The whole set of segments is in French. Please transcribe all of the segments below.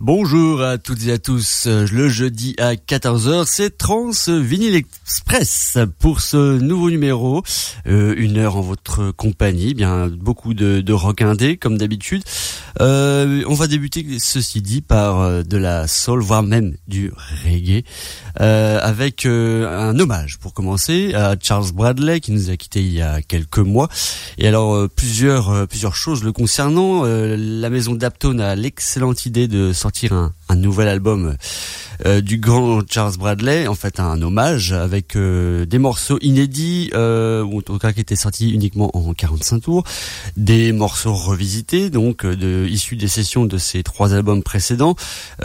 Bonjour à toutes et à tous. Le jeudi à 14h, c'est Trans Vinyl Express pour ce nouveau numéro. 1 heure en votre compagnie, bien beaucoup de rock indé comme d'habitude. On va débuter, ceci dit, par de la soul, voire même du reggae, avec un hommage pour commencer à Charles Bradley qui nous a quittés il y a quelques mois. Et alors plusieurs choses le concernant. La maison Daptone a l'excellente idée de sortir un nouvel album du grand Charles Bradley, en fait un hommage avec des morceaux inédits, ou en tout cas qui étaient sortis uniquement en 45 tours, des morceaux revisités, donc issus des sessions de ces 3 albums précédents,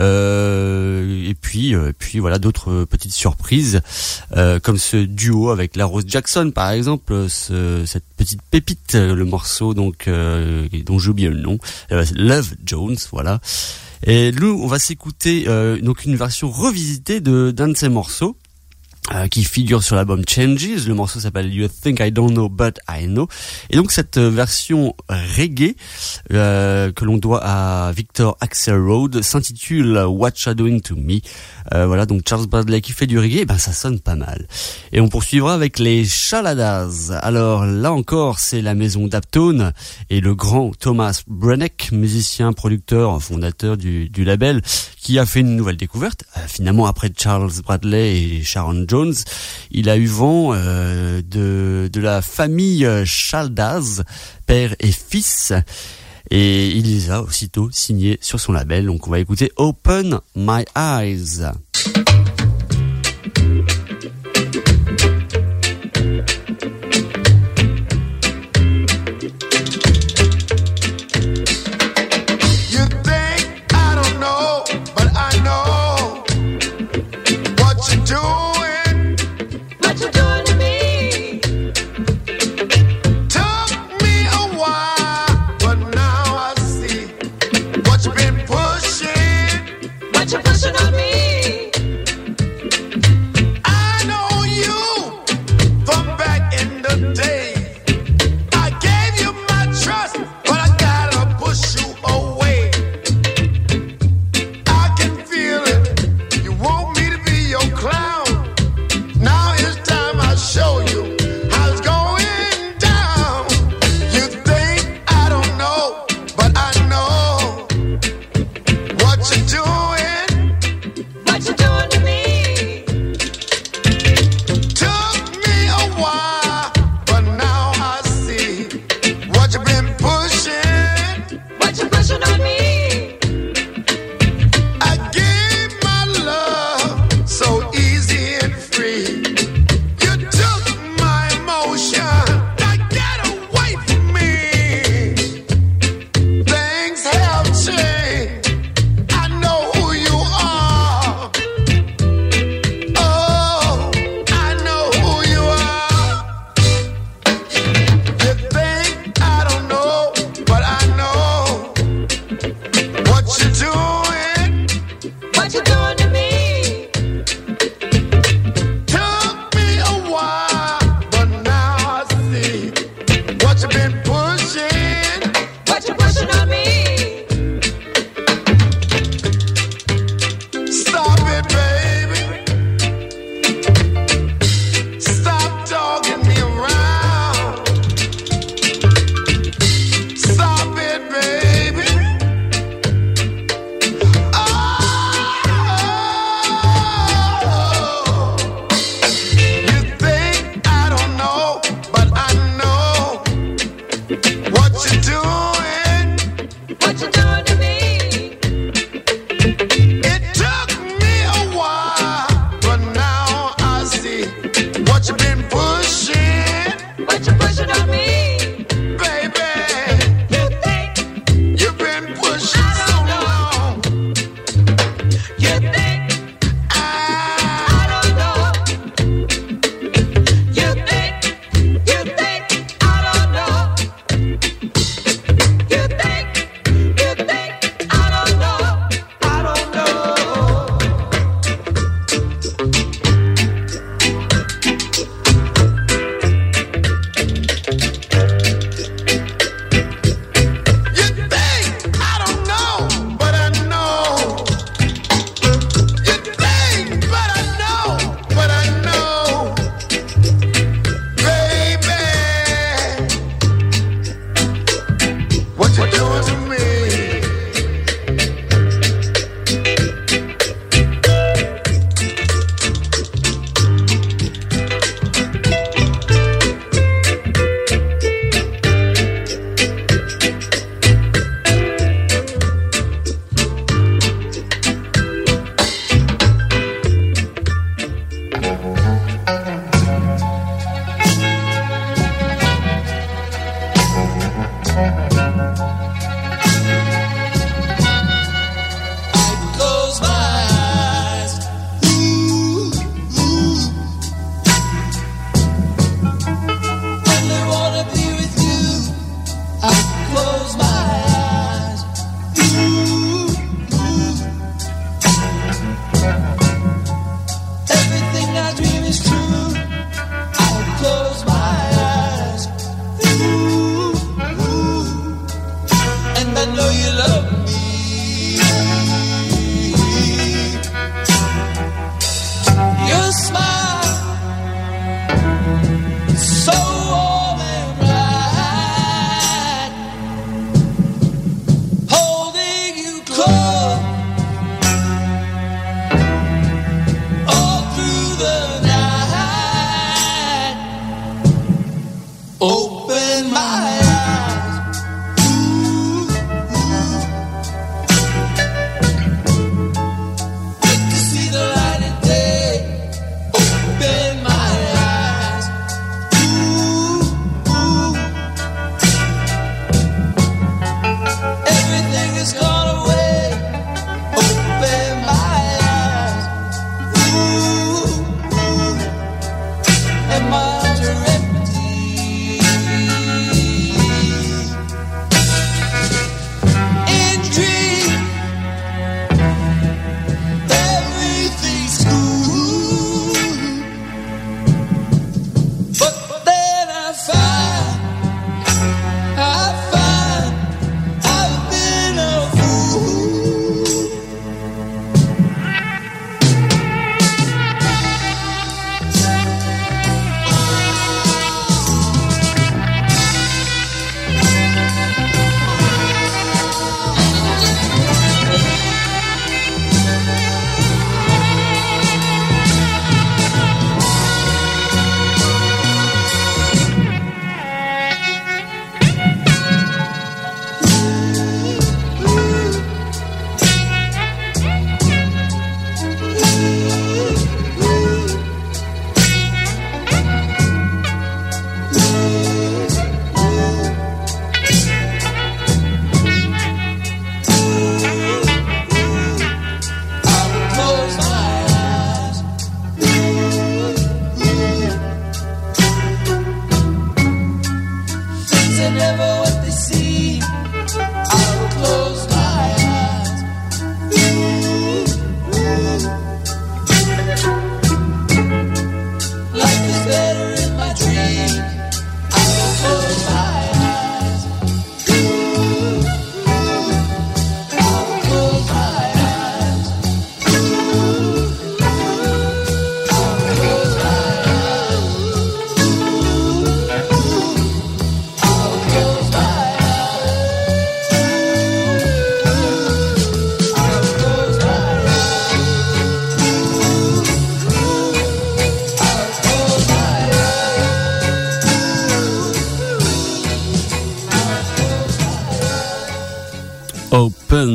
et puis voilà d'autres petites surprises, comme ce duo avec La Rose Jackson par exemple, cette petite pépite, le morceau donc dont j'ai oublié le nom, Love Jones, voilà. Et nous, on va s'écouter donc une version revisitée d'un de ces morceaux qui figure sur l'album Changes. Le morceau s'appelle You Think I Don't Know But I Know. Et donc cette version reggae que l'on doit à Victor Axelrod s'intitule What You Doing to Me. Voilà, donc Charles Bradley qui fait du reggae, ben ça sonne pas mal. Et on poursuivra avec les Chaladas. Alors là encore, c'est la maison Daptone et le grand Thomas Brenneck, musicien, producteur, fondateur du label, qui a fait une nouvelle découverte. Finalement, après Charles Bradley et Sharon Jones, il a eu vent de la famille Chaldaz, père et fils. Et il les a aussitôt signés sur son label. Donc on va écouter Open My Eyes. What you doing?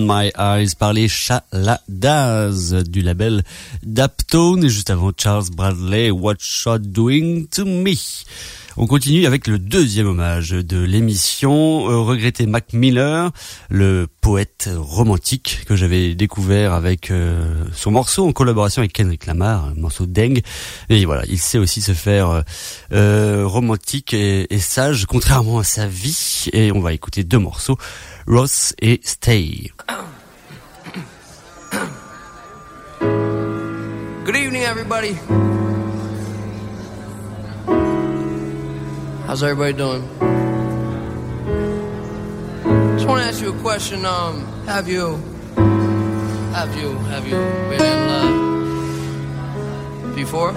My Eyes par les Chaladas du label Daptone et juste avant Charles Bradley, What You're Doing to Me. On continue avec le deuxième hommage de l'émission, regretté Mac Miller, le poète romantique que j'avais découvert avec son morceau en collaboration avec Kendrick Lamar, un morceau Deng. Et voilà, il sait aussi se faire romantique et sage, contrairement à sa vie. Et on va écouter deux morceaux, Ross et Stay. Good evening, everybody. How's everybody doing? Just want to ask you a question. Have you been in love before?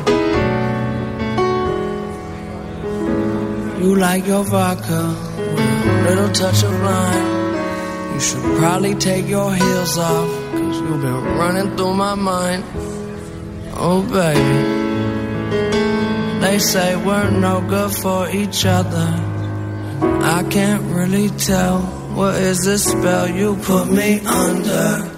You like your vodka with a little touch of lime. You should probably take your heels off, 'cause you've been running through my mind. Oh, baby. They say we're no good for each other. I can't really tell. What is this spell you put me under?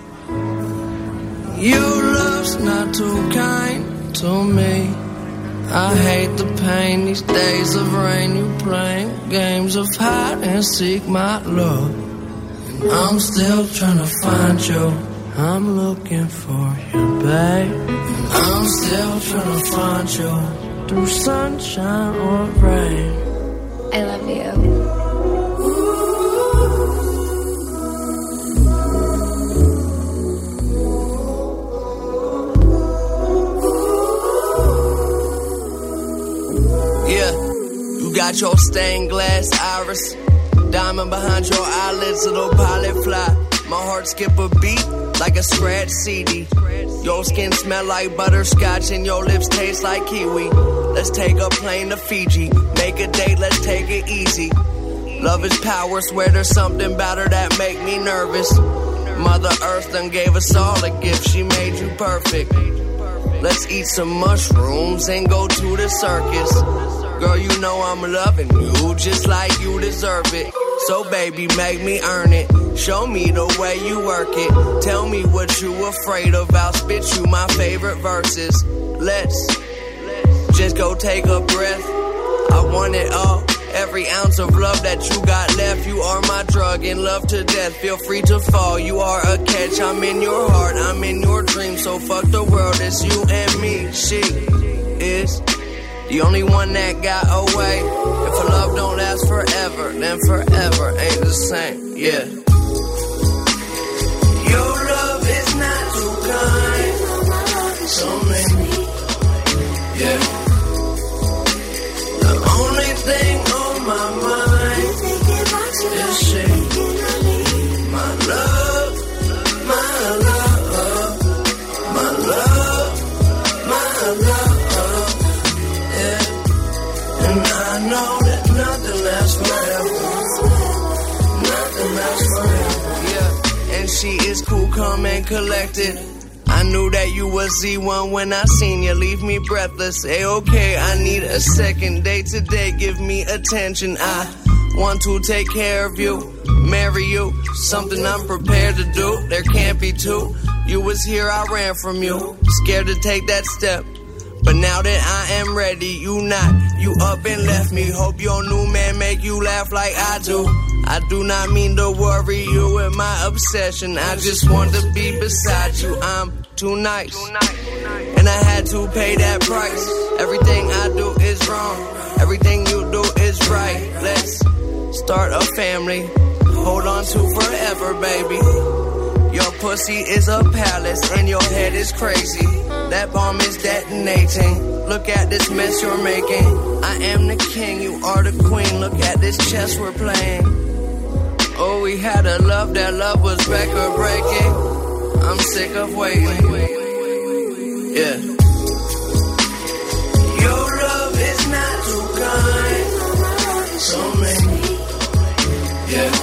Your love's not too kind to me. I hate the pain, these days of rain. You playing games of hide and seek, my love. And I'm still trying to find you. I'm looking for you, babe. And I'm still trying to find you. Through sunshine or rain. I love you. Yeah, you got your stained glass iris, diamond behind your eyelids, little pilot fly. My heart skip a beat like a scratch CD. Your skin smell like butterscotch and your lips taste like kiwi. Let's take a plane to Fiji. Make a date, let's take it easy. Love is power, swear there's something about her that make me nervous. Mother Earth done gave us all a gift, she made you perfect. Let's eat some mushrooms and go to the circus. Girl, you know I'm loving you just like you deserve it. So baby, make me earn it. Show me the way you work it. Tell me what you afraid of, I'll spit you my favorite verses. Let's just go take a breath. I want it all, every ounce of love that you got left. You are my drug, in love to death. Feel free to fall, you are a catch. I'm in your heart, I'm in your dream. So fuck the world, it's you and me. She is the only one that got away. If a love don't last forever, then forever ain't the same, yeah. Your love is not too kind. So many, yeah. The only thing on my mind is she. My love, my love, my love, my love, yeah. And I know that nothing lasts forever. Nothing lasts forever, yeah. And she is cool, calm, and collected. I knew that you was Z1 when I seen you, leave me breathless. A-okay, I need a second day today, give me attention. I want to take care of you, marry you, something I'm prepared to do, there can't be two. You was here, I ran from you, scared to take that step. But now that I am ready, you not, you up and left me. Hope your new man make you laugh like I do. I do not mean to worry you with my obsession. I just want to be beside you. I'm too nice, and I had to pay that price. Everything I do is wrong, everything you do is right. Let's start a family, hold on to forever, baby. Your pussy is a palace and your head is crazy. That bomb is detonating. Look at this mess you're making. I am the king, you are the queen. Look at this chess we're playing. Oh, we had a love, that love was record breaking. I'm sick of waiting. Yeah. Your love is not too kind. So many. Yeah.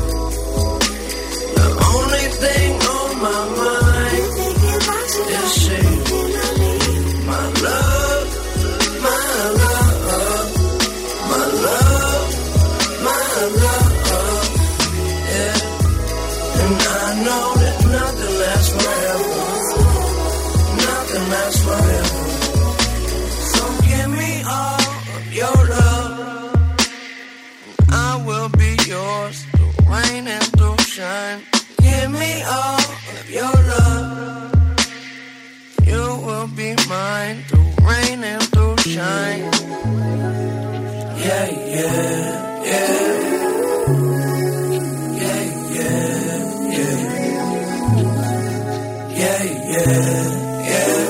The only thing on my mind is she. My love, my love, my love, my love. Yeah. And I know wanna be mine through rain and through shine. Yeah, yeah, yeah. Yeah, yeah, yeah. Yeah, yeah, yeah.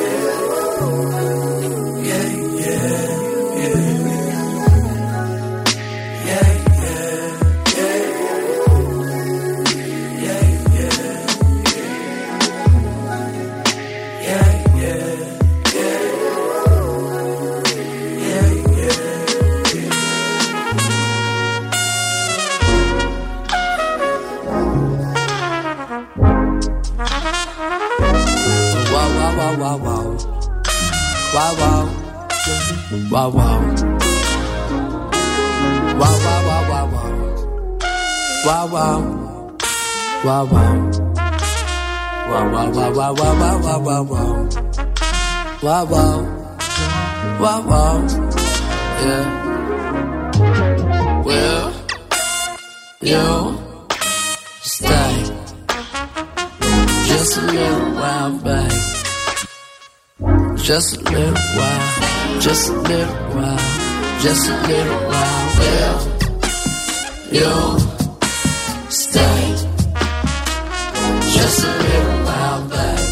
Wow, wow. Wow, wow. Wow, wow. Wow, wow, wow, wow, wow. Wow, wow. Wow, wow. Wow, wow, wow, wow, wow, wow, wow, wow. Wow, wow. Wow, wow. Yeah. Well, you stay just a little while, babe. Just a little while, just a little while, just a little while. Well, you'll stay just a little while,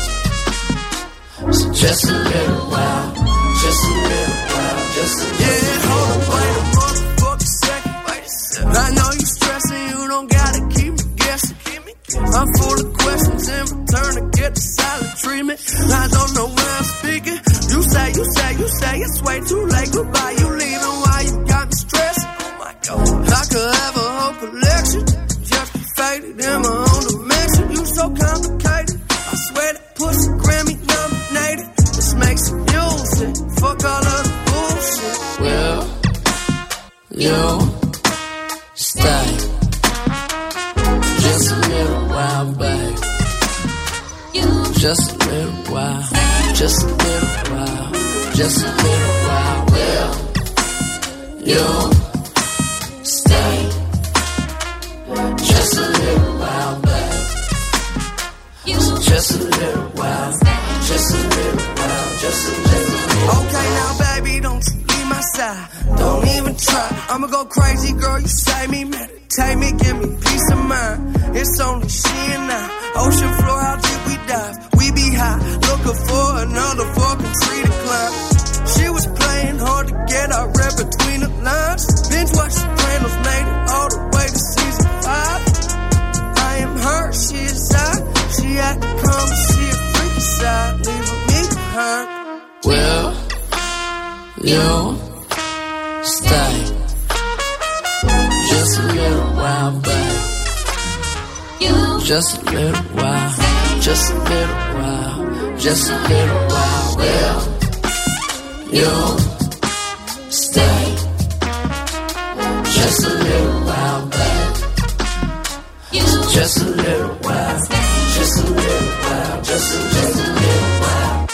babe. So just a little while, just a little while, just a little while. Yeah, hold on, wait a motherfucking second. I know you stressing, you don't gotta keep me guessing. I'm full of questions in return to get the silent treatment. I don't know where I'm speaking. You say it's way too late. Goodbye, you leaving. Why you got me stressing? Oh my God, I could have a whole collection, just be faded in my own dimension. You so complicated. I swear that pussy Grammy nominated. This makes you music. Fuck all of the bullshit. Well, you stay just a little while, babe. Just a little while, just a little while, just a little while. Well, you'll stay just a little while, babe. Just a little while, just a little while, just a little while. Okay, now baby, don't you leave my side. Don't even try. I'ma go crazy, girl. You save me, meditate me, give me peace of mind. It's only she and I. Ocean floor, how deep we dive? We be high, looking for another fucking tree to climb. She was playing hard to get, I read between the lines. Binge watched Sopranos, made it all the way to season 5. I am her, she is I. She had to come and see a freaky side, leaving me behind. Well, you stay just a little while, babe. Just a little while, just a little while, just a little while. Well, you'll stay just a little while, babe. Just a little while, just a little while, just a little while.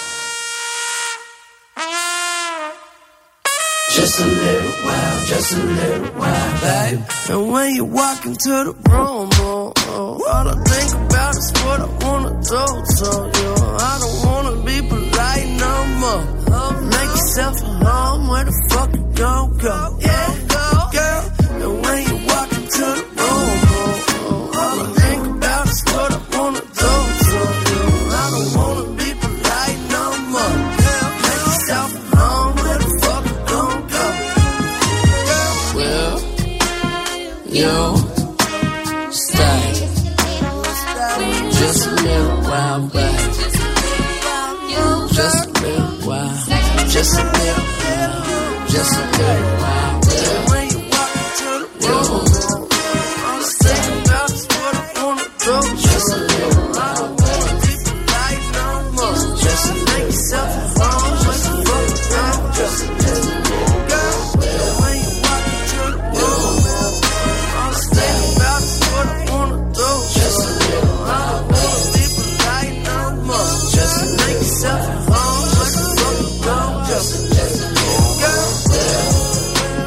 Just a little while, just a little while, babe. And when you walk into the room, all I think about is what I wanna do to you. I don't wanna be polite no more. Make yourself a home, where the fuck you gon' go? Yeah, girl. And when you walk into the room, all I think about is what I wanna do to you. I don't wanna be polite no more. Make yourself a home, where the fuck you gon' go? Well, you stay just a little while, babe. Just a little while, just a little while, just a little while. Well, when you walk into the room, all I think about is what I wanna do. just a little while, babe. People like no more. Just a Make yourself a home, what the fuck around. just a little Girl, when you walk into the room, all I think about is what I wanna do. just a little while, People like no more. just a Make yourself a home, what the fuck around. just a little Girl,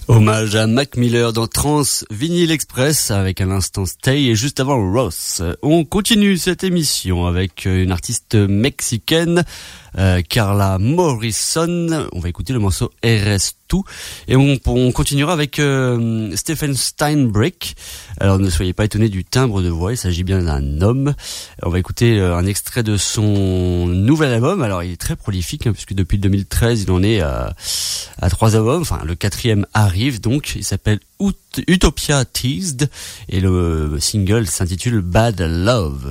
Hommage à Mac Miller dans Trans Vinyl Express avec à l'instant Stay et juste avant Ross. On continue cette émission avec une artiste mexicaine, Carla Morrison. On va écouter le morceau RS2 et on continuera avec Stephen Steinbrück. Alors ne soyez pas étonnés du timbre de voix, il s'agit bien d'un homme. On va écouter un extrait de son nouvel album. Alors il est très prolifique puisque depuis 2013 il en est à 3 albums. Enfin le 4e arrive donc. Il s'appelle Utopia Teased et le single s'intitule Bad Love.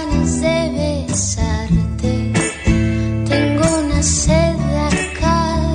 Tengo una sed acá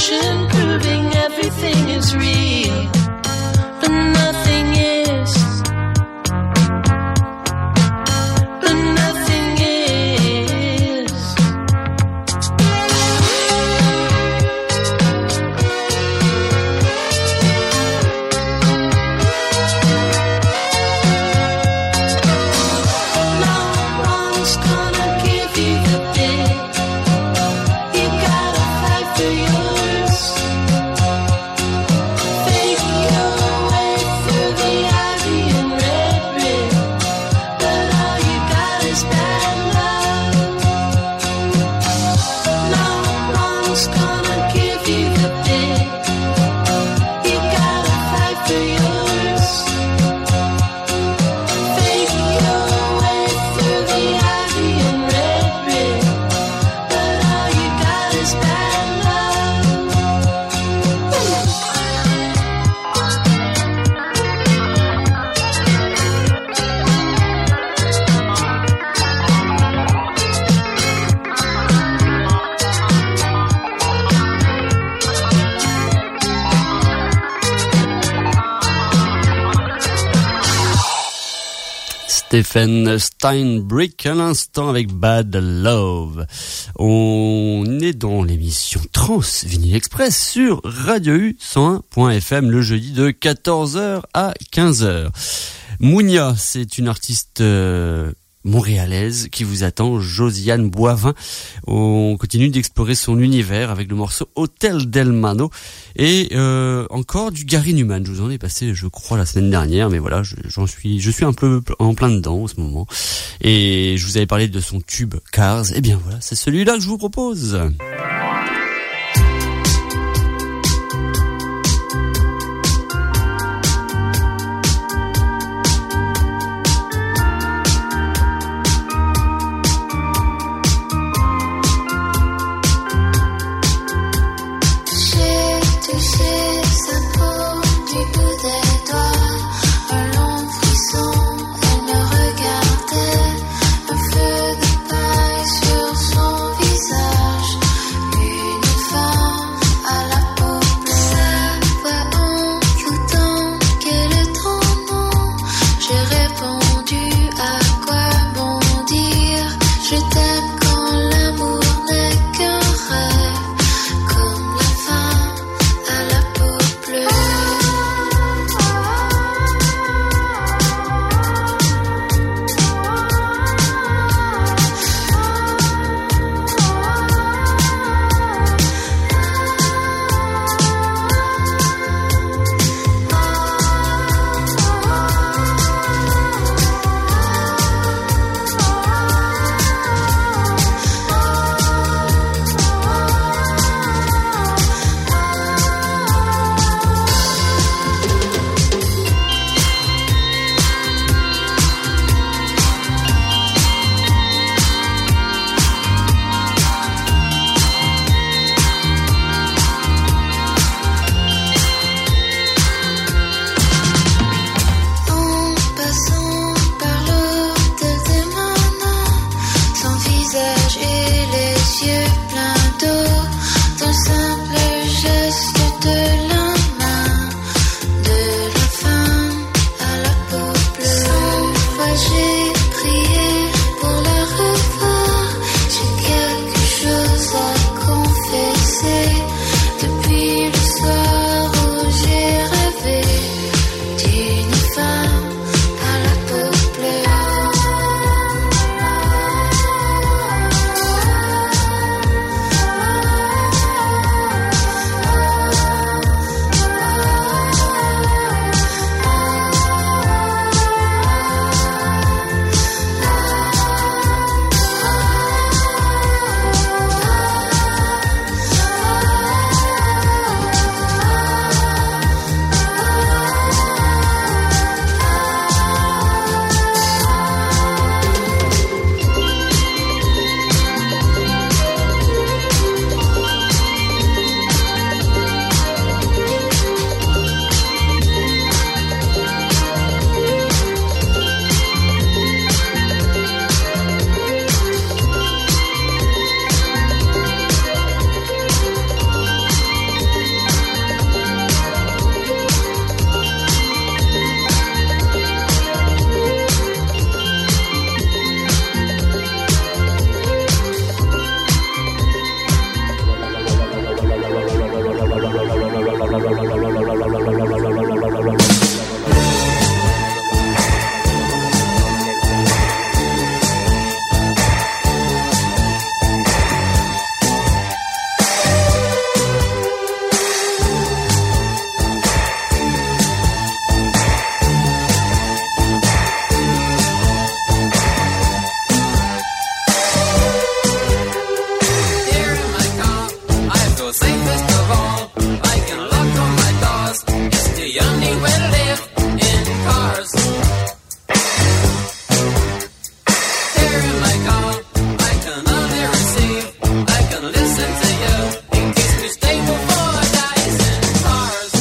illusion, proving everything is real, but nothing is. But nothing is. No one's gonna give you the bit. You gotta fight for yours. Fake your way through the ivy and red brick, but all you got is bad love. No one's gonna give you the bit. You gotta fight for yours. Fake your way through the ivy and red brick, but all you got is bad love. Stephen Steinbrick à l'instant avec Bad Love. On est dans l'émission Trans Vinyl Express sur Radio U 101.fm le jeudi de 14h à 15h. Mounia, c'est une artiste montréalaise qui vous attend, Josiane Boivin. On continue d'explorer son univers avec le morceau Hôtel del Mano et encore du Gary Numan. Je vous en ai passé, je crois, la semaine dernière, mais voilà, je suis un peu en plein dedans en ce moment. Et je vous avais parlé de son tube Cars. Et bien voilà, c'est celui-là que je vous propose. J'ai touché sa peau du bout des doigts, un long frisson, elle me regardait, un feu de paille sur son visage, safest of all, I can lock on my doors. It's the only way to live in cars. Here in my car, I can only receive, I can listen to you. It keeps me stable for days in cars.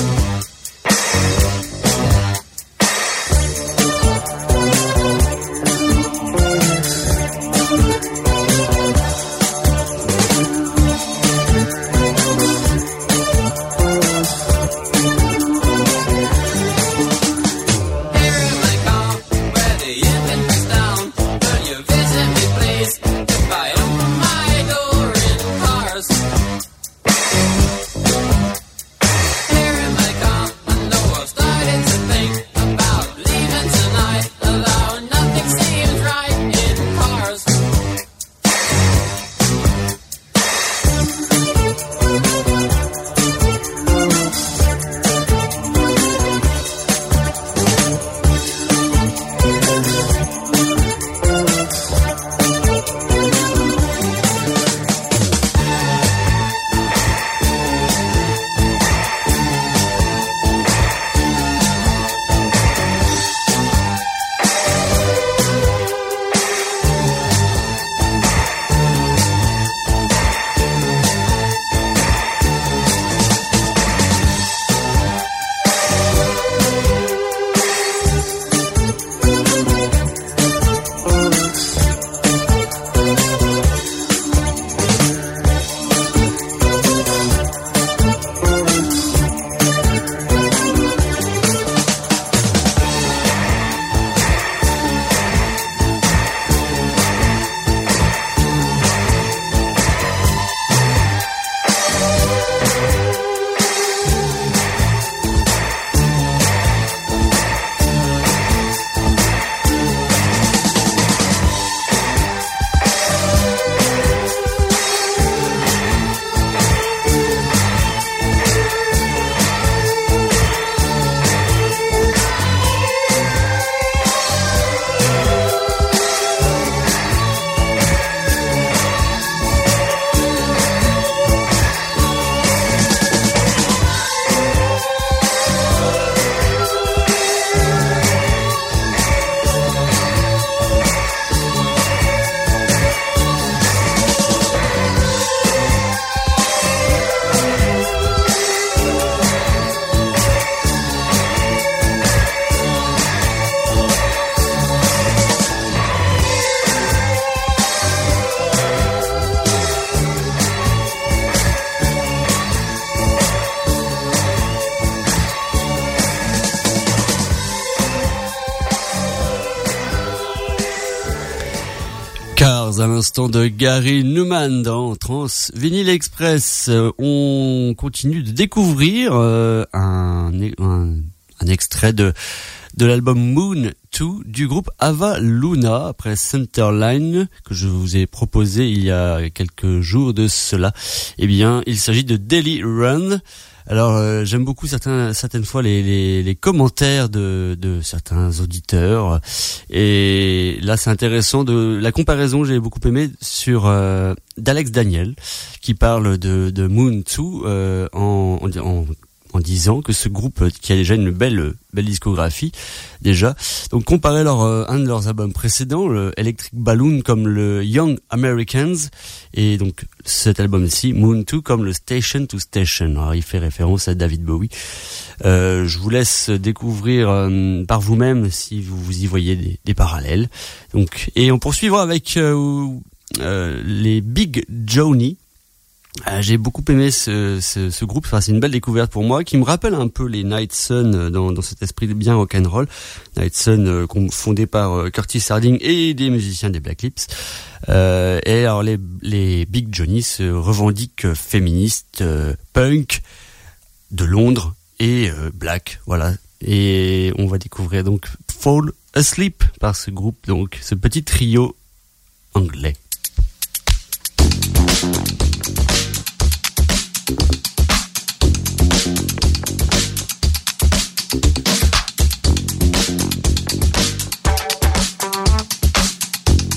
À l'instant de Gary Numan dans Trans Vinyl Express, on continue de découvrir un extrait de l'album Moon 2 du groupe Ava Luna après Centerline que je vous ai proposé il y a quelques jours de cela. Eh bien, il s'agit de Daily Run. Alors j'aime beaucoup certaines fois les commentaires de certains auditeurs, et là c'est intéressant de la comparaison, j'ai beaucoup aimé sur d'Alex Daniel qui parle de Moon 2 en disant que ce groupe qui a déjà une belle discographie déjà, donc comparer un de leurs albums précédents, le Electric Balloon, comme le Young Americans, et donc cet album-ci Moon 2 comme le Station to Station. Alors il fait référence à David Bowie. Je vous laisse découvrir par vous-même si vous y voyez des parallèles. Donc, et on poursuivra avec les Big Johnny. J'ai beaucoup aimé ce groupe, enfin, c'est une belle découverte pour moi, qui me rappelle un peu les Night Sun dans cet esprit bien rock'n'roll. Night Sun fondé par Curtis Harding et des musiciens des Black Lips. Et alors les Big Johnny se revendiquent féministes, punk de Londres et black, voilà. Et on va découvrir donc Fall Asleep par ce groupe, donc ce petit trio anglais.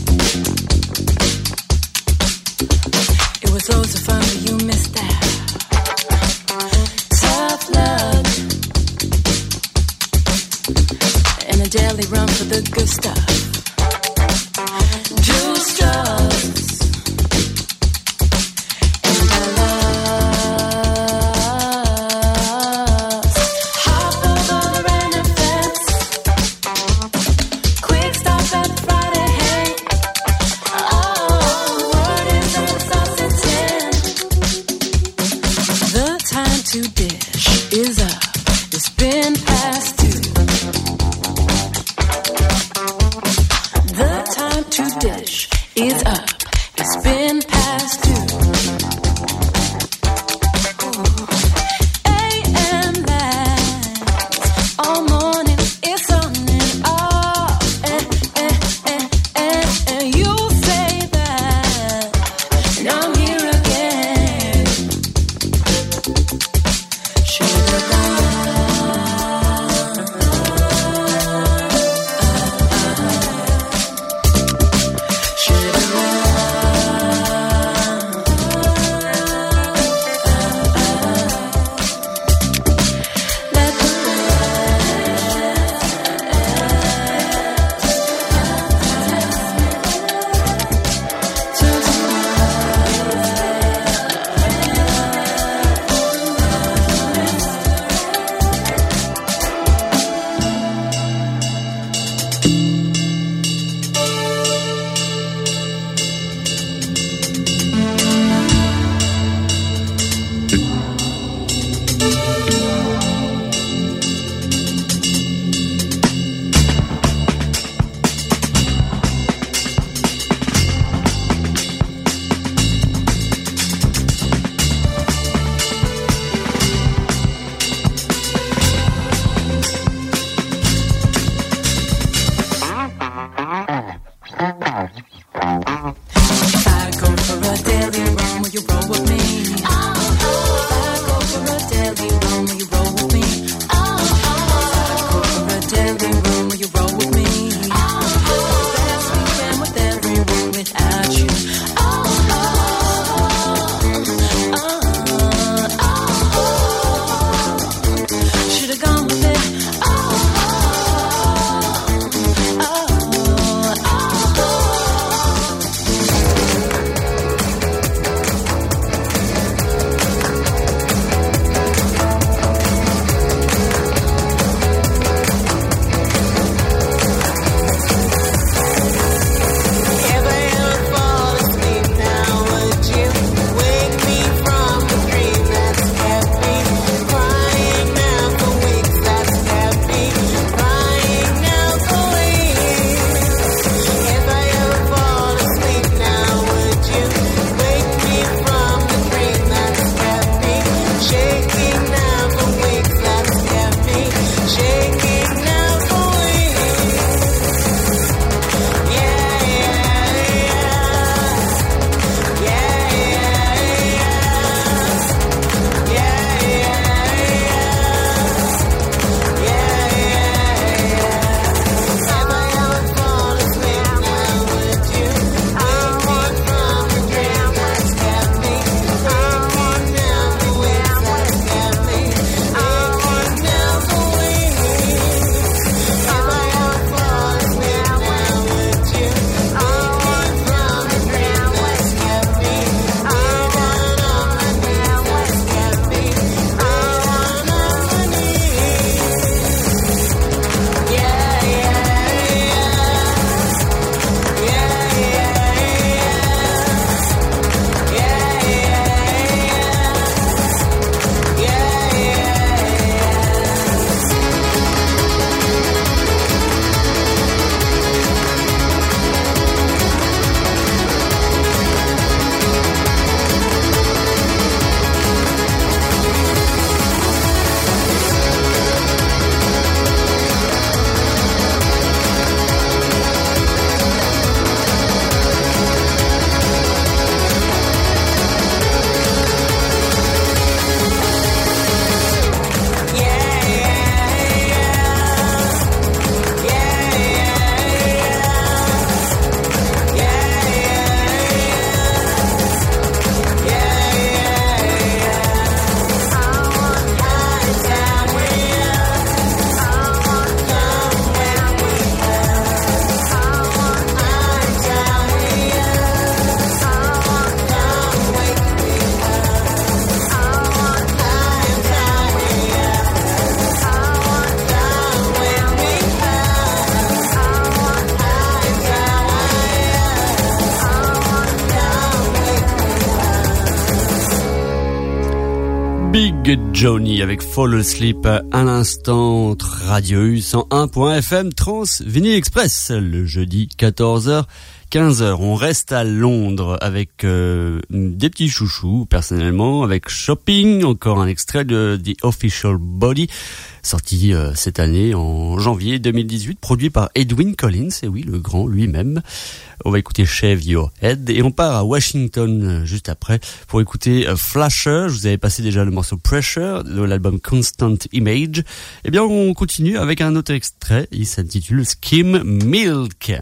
It was all so fun, but you missed that. the good stuff. Juice drugs and I love. Hop over the random fence. Quick stop at Friday Hank. Oh, word is that sausage tin. The time to dish is up. It's been past 2. The time to dish is up. It's been past 2. AM lights all morning. It's on and off. And you say that, and I'm here again. Sugar gone. Big Johnny avec Fall Asleep à l'instant. Radio U 101.fm Trans Vinyl Express le jeudi 14h 15h. On reste à Londres avec des petits chouchous personnellement, avec Shopping, encore un extrait de The Official Body, sorti cette année en janvier 2018, produit par Edwyn Collins, et oui, le grand lui-même. On va écouter Shave Your Head et on part à Washington juste après pour écouter Flasher. Je vous avais passé déjà le morceau Pressure de l'album Constant Image. Eh bien, on continue avec un autre extrait. Il s'intitule Skim Milk.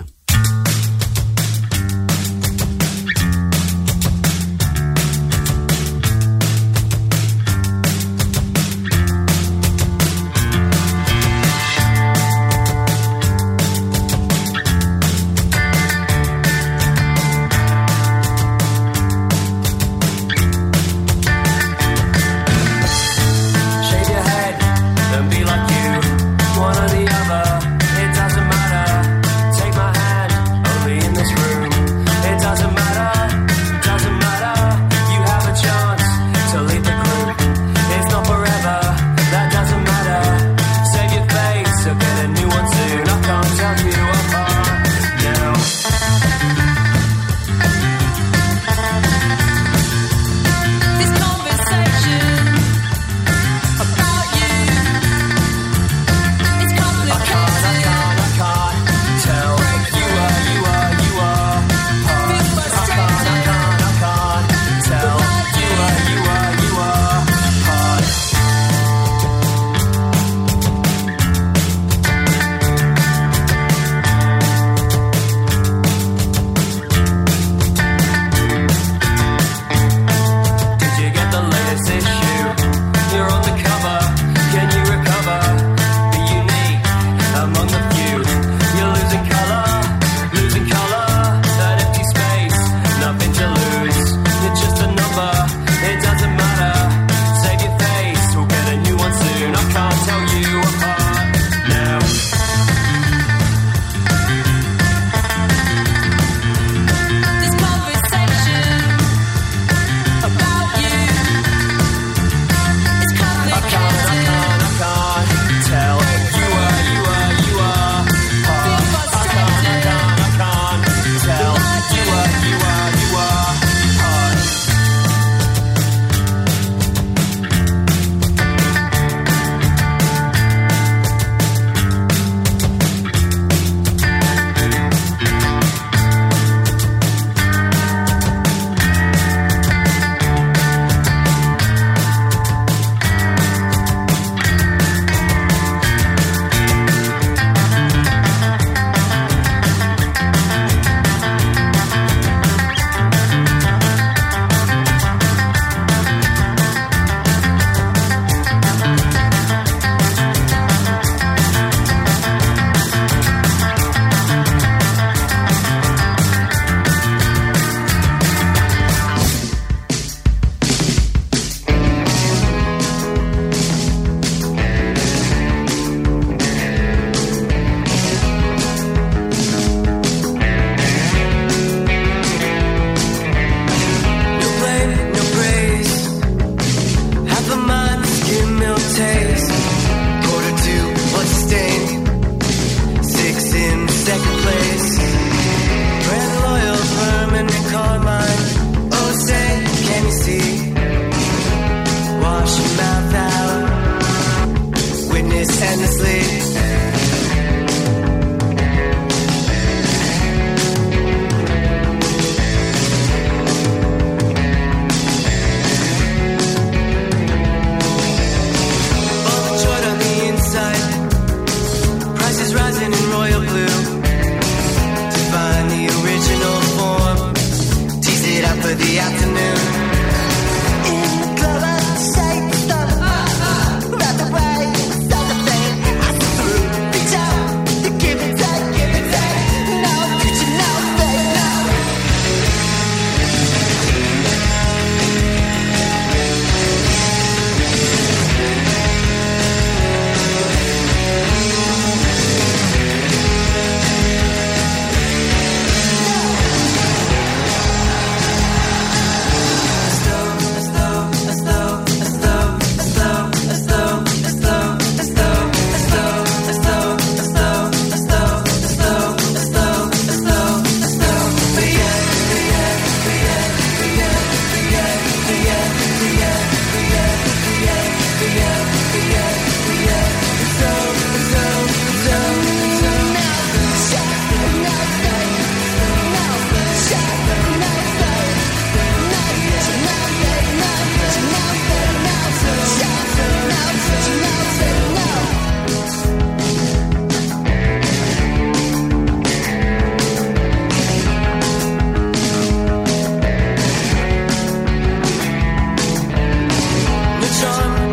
Clover shaped stuff, not the way, so the thing.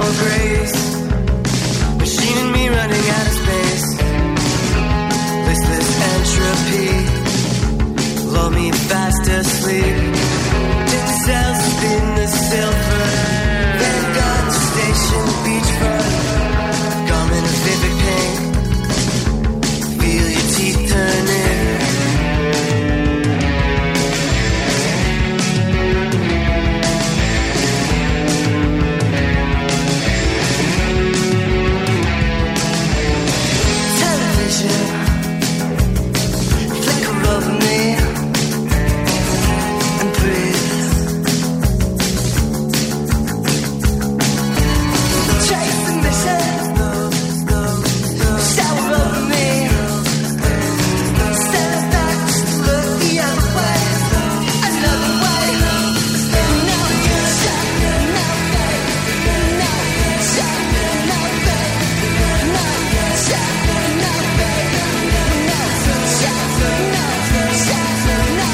more grace. Machine and me running out of space. Listless entropy. Lull me fast asleep. Tin cells spin the silver. Then got to station beachfront. Garment of vivid pain. Feel your teeth turning. Television. Flicker over me. And breathe. Chase the mission. Shower over me. Stand it back just to look the other way. Another way. No shot, no fake. No shot, no fake. No shot, no fake. No shot, no shot, no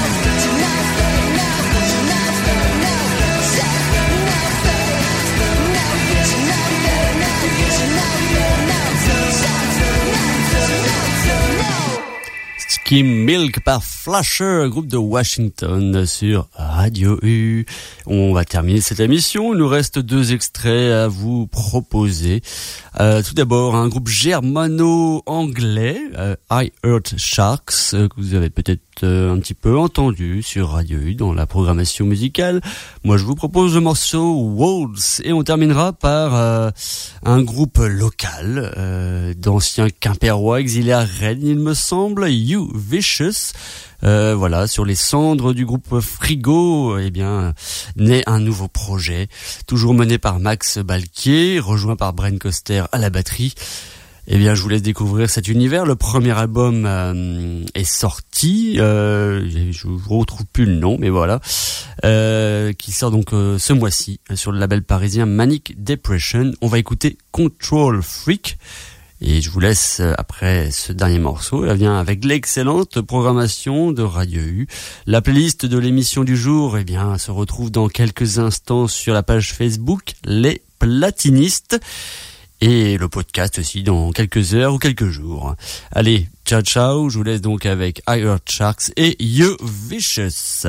Skim Milk par Flasher, groupe de Washington sur Radio U. On va terminer cette émission. Il nous reste 2 extraits à vous proposer. Tout d'abord, un groupe germano-anglais, I Heart Sharks, que vous avez peut-être un petit peu entendu sur Radio U dans la programmation musicale. Moi, je vous propose le morceau Waltz et on terminera par un groupe local d'anciens Quimpérois exilés à Rennes, il me semble, You Vicious. Voilà, sur les cendres du groupe Frigo, eh bien, naît un nouveau projet, toujours mené par Max Balquier, rejoint par Bren Coster à la batterie. Eh bien, je vous laisse découvrir cet univers. Le premier album est sorti, je ne retrouve plus le nom, mais voilà, qui sort donc ce mois-ci sur le label parisien Manic Depression. On va écouter Control Freak. Et je vous laisse après ce dernier morceau. Elle vient avec l'excellente programmation de Radio U. La playlist de l'émission du jour, eh bien, se retrouve dans quelques instants sur la page Facebook Les Platinistes. Et le podcast aussi dans quelques heures ou quelques jours. Allez, ciao ciao. Je vous laisse donc avec I Heart Sharks et You Vicious.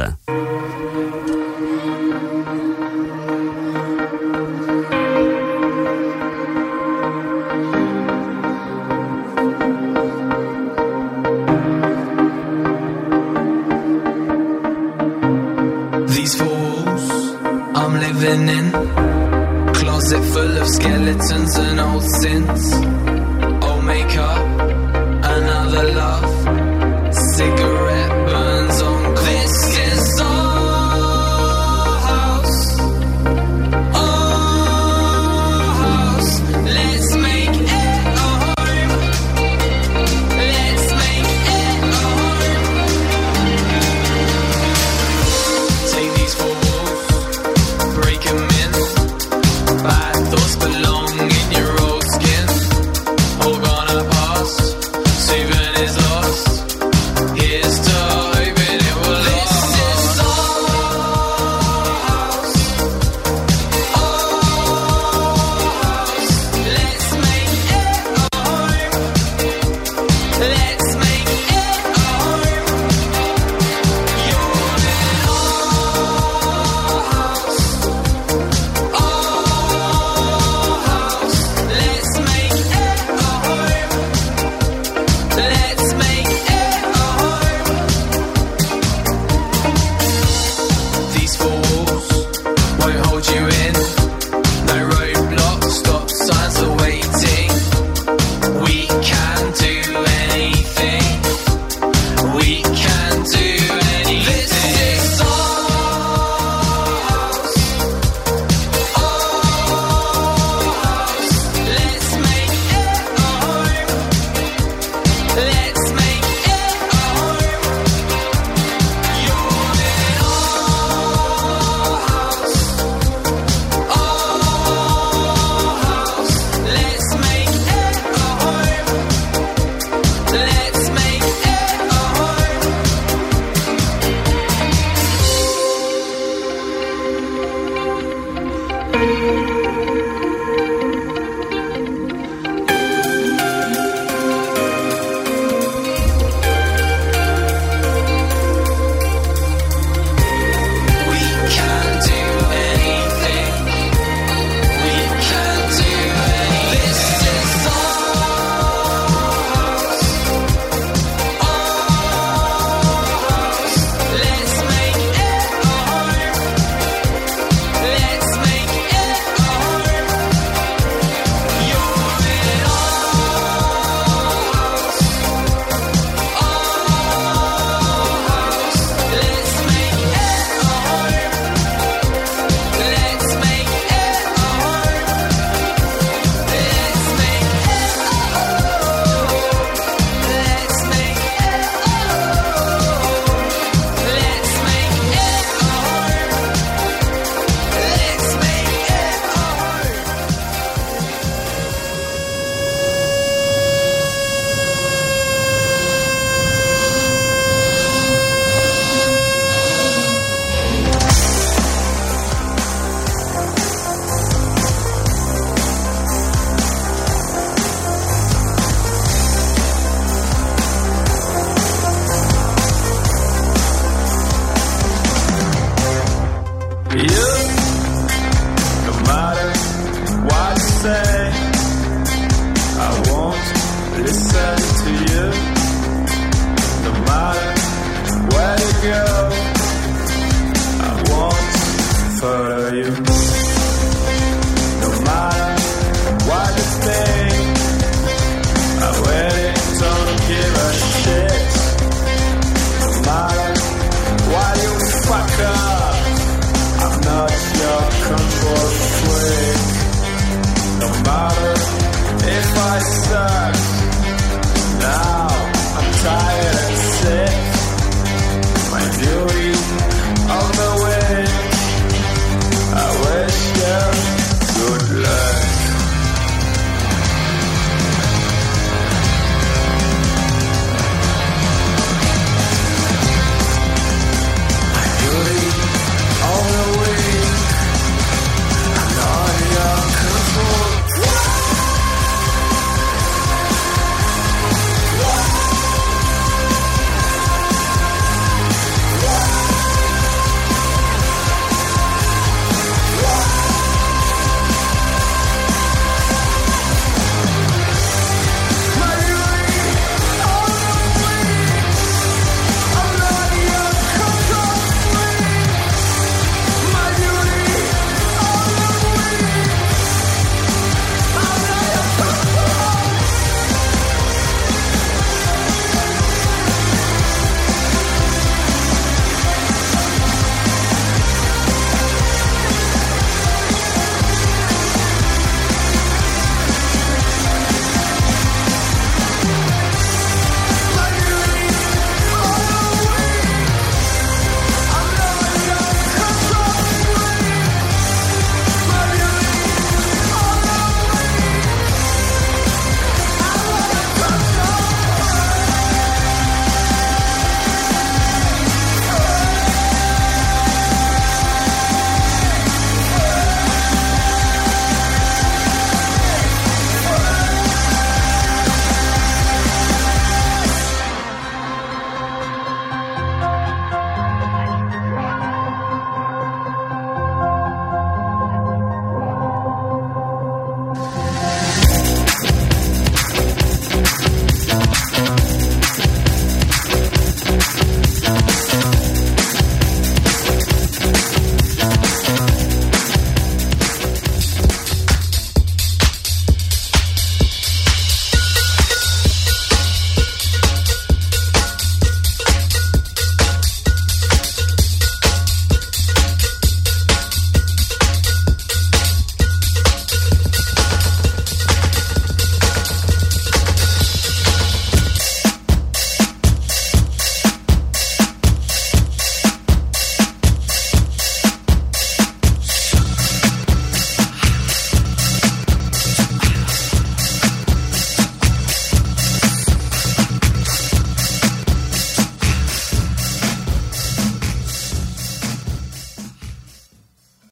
These four walls I'm living in, closet full of skeletons and old sins, old makeup, another love, cigarette burns on. This is our house, let's make it a home, let's make it a home. Take these four walls, break 'em in, bad thoughts belong.